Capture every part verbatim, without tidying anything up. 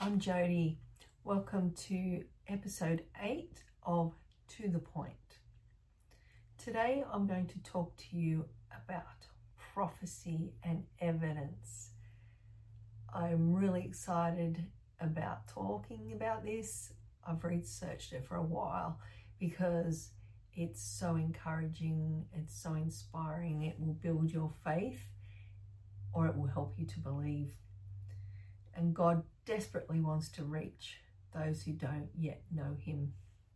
I'm Jody. Welcome to episode eight of To The Point. Today I'm going to talk to you about prophecy and evidence. I'm really excited about talking about this. I've researched it for a while because it's so encouraging, it's so inspiring. It will build your faith or it will help you to believe. And God desperately wants to reach those who don't yet know him.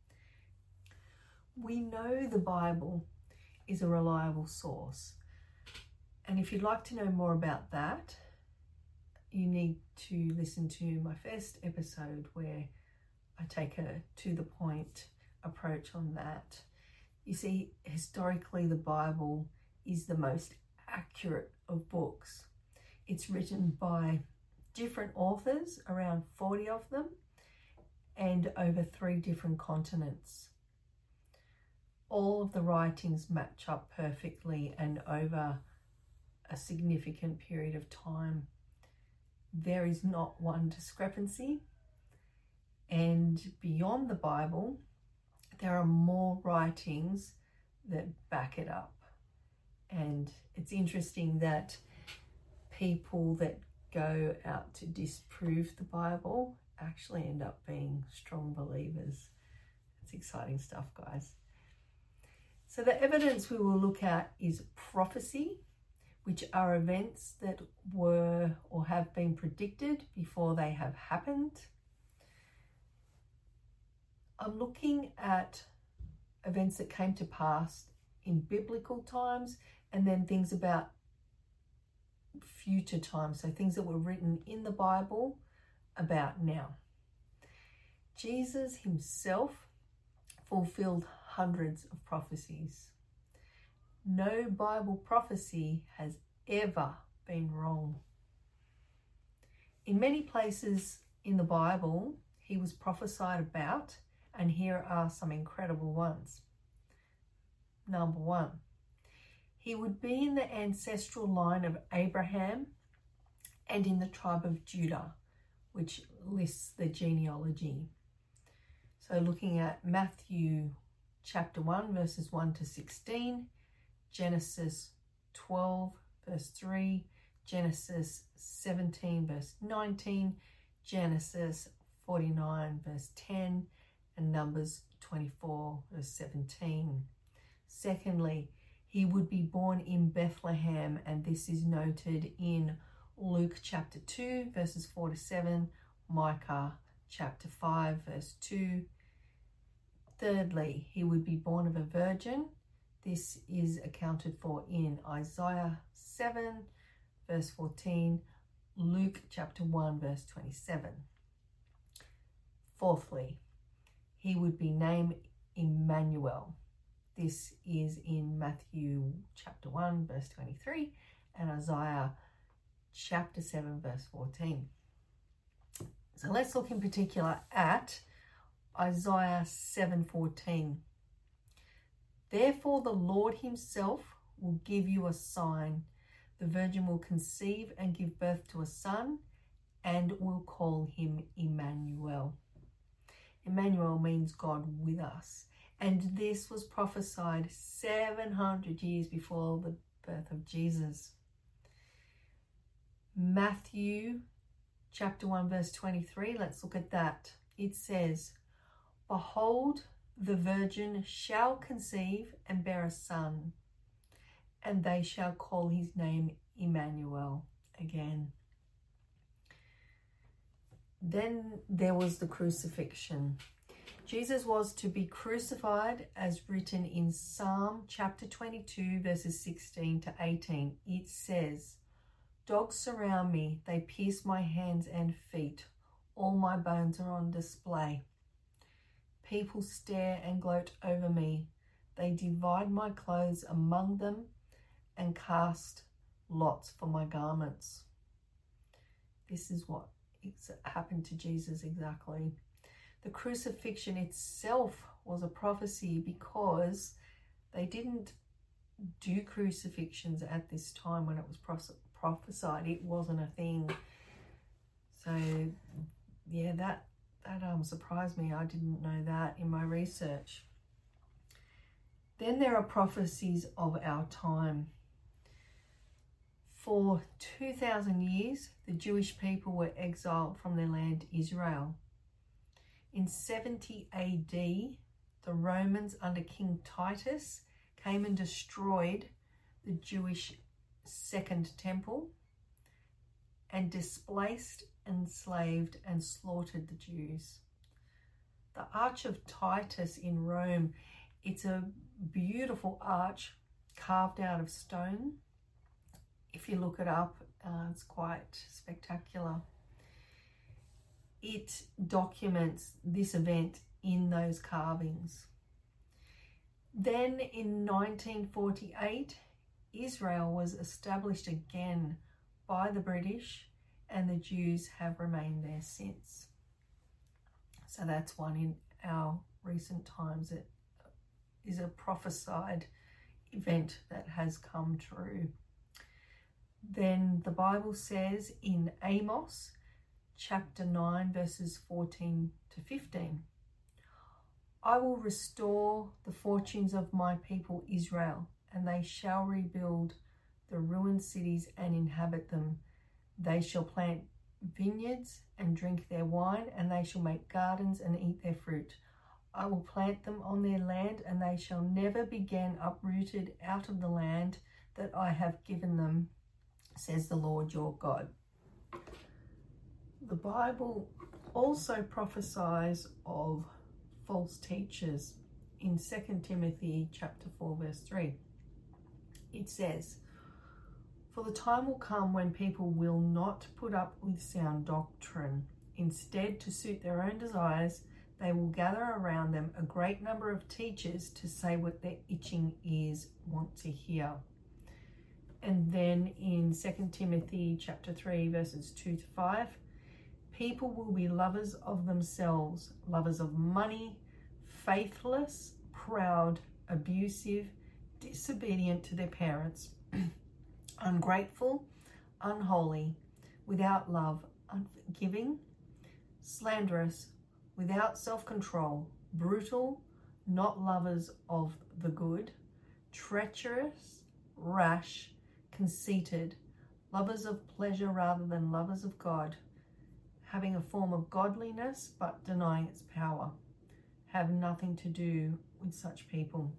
We know the Bible is a reliable source. And if you'd like to know more about that, you need to listen to my first episode where I take a to the point approach on that. You see, historically, the Bible is the most accurate of books. It's written by different authors, around forty of them, and over three different continents. All of the writings match up perfectly and over a significant period of time. There is not one discrepancy. And beyond the Bible, there are more writings that back it up. And it's interesting that people that go out to disprove the Bible actually end up being strong believers. It's exciting stuff, guys. So the evidence we will look at is prophecy, which are events that were or have been predicted before they have happened. I'm looking at events that came to pass in biblical times and then things about future times, so things that were written in the Bible about now. Jesus himself fulfilled hundreds of prophecies. No Bible prophecy has ever been wrong. In many places in the Bible, he was prophesied about, and here are some incredible ones. Number one, he would be in the ancestral line of Abraham and in the tribe of Judah, which lists the genealogy. So looking at Matthew chapter one, verses one to sixteen, Genesis twelve, verse three, Genesis seventeen, verse nineteen, Genesis forty-nine, verse ten, and Numbers twenty-four, verse seventeen. Secondly, he would be born in Bethlehem, and this is noted in Luke chapter two, verses four to seven, Micah chapter five, verse two. Thirdly, he would be born of a virgin. This is accounted for in Isaiah seven, verse fourteen, Luke chapter one, verse twenty-seven. Fourthly, he would be named Emmanuel. This is in Matthew chapter one, verse twenty-three, and Isaiah chapter seven, verse fourteen. So let's look in particular at Isaiah seven fourteen. Therefore the Lord himself will give you a sign. The virgin will conceive and give birth to a son, and will call him Emmanuel. Emmanuel means God with us. And this was prophesied seven hundred years before the birth of Jesus. Matthew chapter one, verse twenty-three, let's look at that. It says, Behold, the virgin shall conceive and bear a son, and they shall call his name Emmanuel. Again. Then there was the crucifixion. Jesus was to be crucified as written in Psalm chapter twenty-two, verses sixteen to eighteen. It says, Dogs surround me, they pierce my hands and feet. All my bones are on display. People stare and gloat over me. They divide my clothes among them and cast lots for my garments. This is what happened to Jesus exactly. The crucifixion itself was a prophecy because they didn't do crucifixions at this time when it was prophesied. It wasn't a thing. So yeah, that, that um, surprised me. I didn't know that in my research. Then there are prophecies of our time. For two thousand years, the Jewish people were exiled from their land, Israel. In seventy A D, the Romans under King Titus came and destroyed the Jewish Second Temple and displaced, enslaved and slaughtered the Jews. The Arch of Titus in Rome, it's a beautiful arch carved out of stone. If you look it up, uh, it's quite spectacular. It documents this event in those carvings. Then in nineteen forty-eight, Israel was established again by the British, and the Jews have remained there since. So that's one in our recent times. It is a prophesied event that has come true. Then the Bible says in Amos chapter nine, verses fourteen to fifteen, I will restore the fortunes of my people Israel, and they shall rebuild the ruined cities and inhabit them. They shall plant vineyards and drink their wine, and they shall make gardens and eat their fruit. I will plant them on their land, and they shall never be again uprooted out of the land that I have given them, says the Lord your God. The Bible also prophesies of false teachers. In Second Timothy chapter four, verse three, it says, for the time will come when people will not put up with sound doctrine. Instead, to suit their own desires, they will gather around them a great number of teachers to say what their itching ears want to hear. And then in Second Timothy chapter three, verses two to five, people will be lovers of themselves, lovers of money, faithless, proud, abusive, disobedient to their parents, ungrateful, unholy, without love, unforgiving, slanderous, without self-control, brutal, not lovers of the good, treacherous, rash, conceited, lovers of pleasure rather than lovers of God, having a form of godliness but denying its power. Have nothing to do with such people.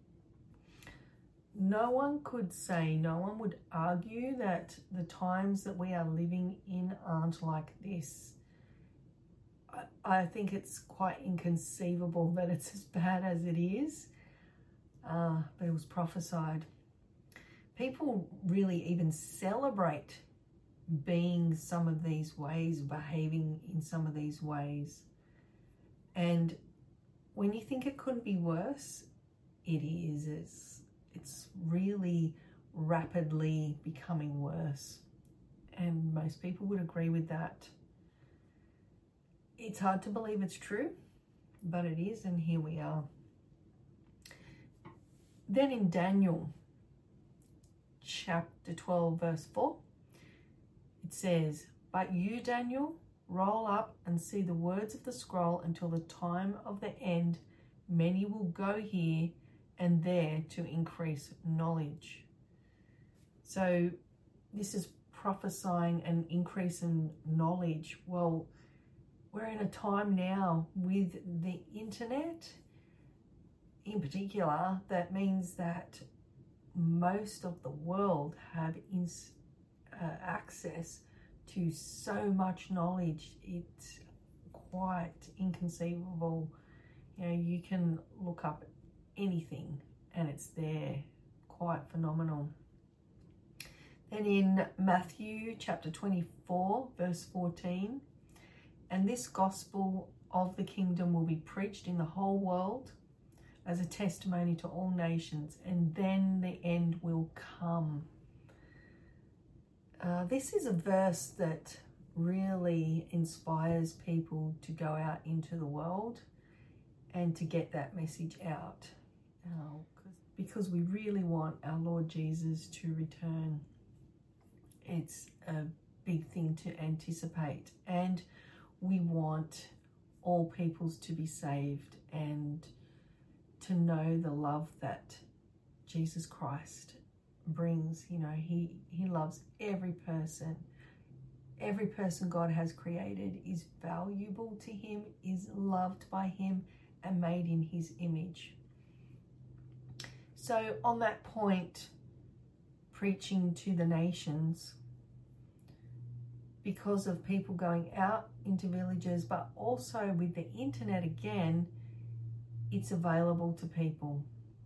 No one could say, no one would argue that the times that we are living in aren't like this. I, I think it's quite inconceivable that it's as bad as it is, uh, but it was prophesied. People really even celebrate being some of these ways, behaving in some of these ways. And when you think it couldn't be worse, it is. It's, it's really rapidly becoming worse. And most people would agree with that. It's hard to believe it's true, but it is, and here we are. Then in Daniel chapter twelve, verse four, it says, but you, Daniel, roll up and see the words of the scroll until the time of the end. Many will go here and there to increase knowledge. So this is prophesying an increase in knowledge. Well, we're in a time now with the internet in particular, that means that most of the world have ins- uh, access to so much knowledge. It's quite inconceivable. You know, you can look up anything and it's there. Quite phenomenal. Then in Matthew chapter twenty-four, verse fourteen, and this gospel of the kingdom will be preached in the whole world as a testimony to all nations, and then the end will come. Uh, this is a verse that really inspires people to go out into the world and to get that message out, uh, because we really want our Lord Jesus to return. It's a big thing to anticipate, and we want all peoples to be saved and to know the love that Jesus Christ brings. You know, he, he loves every person. Every person God has created is valuable to him, is loved by him, and made in his image. So on that point, preaching to the nations, because of people going out into villages, but also with the internet again, it's available to people.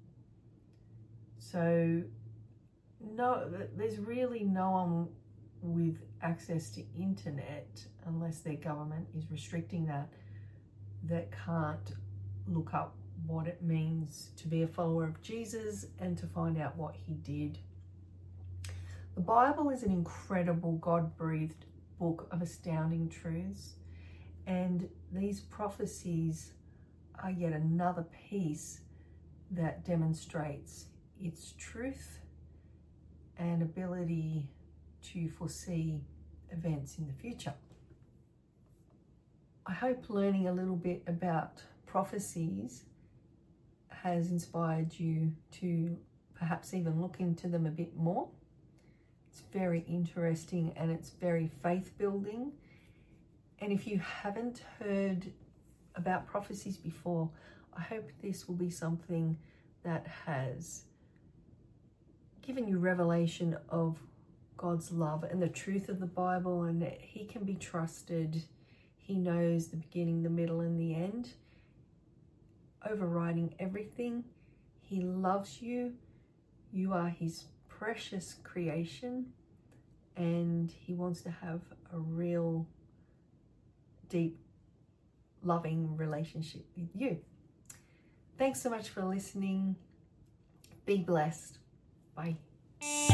So no, there's really no one with access to internet, unless their government is restricting that, that can't look up what it means to be a follower of Jesus and to find out what he did. The Bible is an incredible God-breathed book of astounding truths, and these prophecies are yet another piece that demonstrates its truth and ability to foresee events in the future. I hope learning a little bit about prophecies has inspired you to perhaps even look into them a bit more. It's very interesting and it's very faith building. And if you haven't heard about prophecies before, I hope this will be something that has given you revelation of God's love and the truth of the Bible, and that he can be trusted. He knows the beginning, the middle, and the end, overriding everything. He loves you. You are his precious creation, and he wants to have a real deep, loving relationship with you. Thanks so much for listening. Be blessed. Bye.